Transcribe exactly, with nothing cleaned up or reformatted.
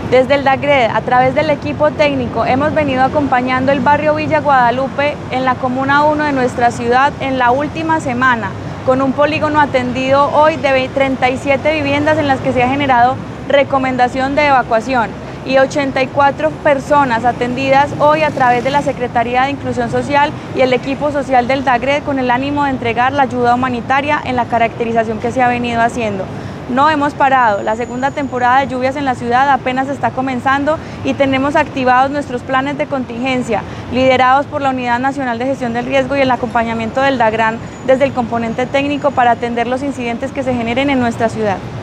Desde el DAGRED, a través del equipo técnico, hemos venido acompañando el barrio Villa Guadalupe en la Comuna uno de nuestra ciudad en la última semana, con un polígono atendido hoy de treinta y siete viviendas en las que se ha generado recomendación de evacuación y ochenta y cuatro personas atendidas hoy a través de la Secretaría de Inclusión Social y el equipo social del DAGRED con el ánimo de entregar la ayuda humanitaria en la caracterización que se ha venido haciendo. No hemos parado, la segunda temporada de lluvias en la ciudad apenas está comenzando y tenemos activados nuestros planes de contingencia, liderados por la Unidad Nacional de Gestión del Riesgo y el acompañamiento del DAGRAN desde el componente técnico para atender los incidentes que se generen en nuestra ciudad.